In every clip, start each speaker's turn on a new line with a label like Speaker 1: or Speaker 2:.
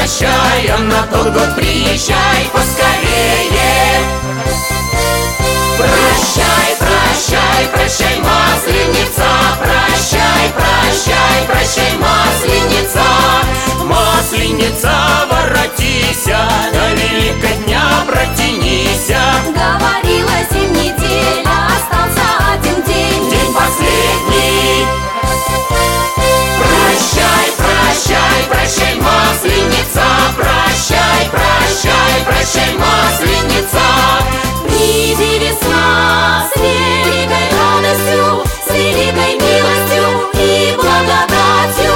Speaker 1: прощай, а на тот год приезжай поскорее. Прощай, прощай, прощай, Масленица, прощай, прощай, прощай, Масленица. Масленица, воротися, до Великодня протянися.
Speaker 2: Говорила 7 недель, а остался 1 день.
Speaker 1: День последний. Прощай, прощай, прощай, Масленица, прощай, прощай, прощай, Масленица.
Speaker 2: Приди, весна, с великой радостью, с великой милостью и благодатью.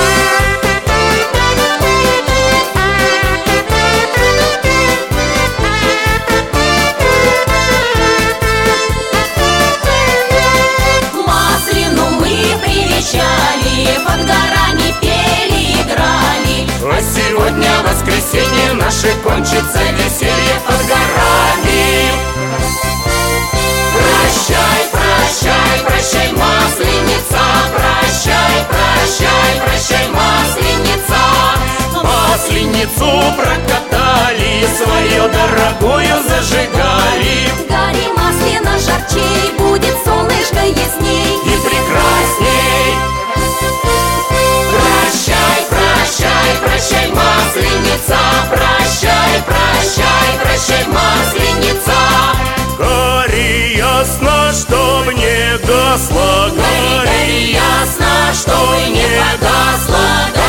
Speaker 2: Маслину мы привечали, под горами пели, играли.
Speaker 1: А сегодня воскресенье, наше кончится веселье под горами. Прощай, прощай, прощай, Масленица, прощай, прощай, прощай, Масленица. Масленицу прокатали, свою дорогую зажигали.
Speaker 2: Гори маслина жарчей, будет солнышко ясней
Speaker 1: И прекрасней. Прощай, прощай, прощай, Масленица, прощай, прощай, прощай, Масленица. Гори ясно, чтоб не гасло,
Speaker 2: Гори, гори ясно, чтоб не погасла.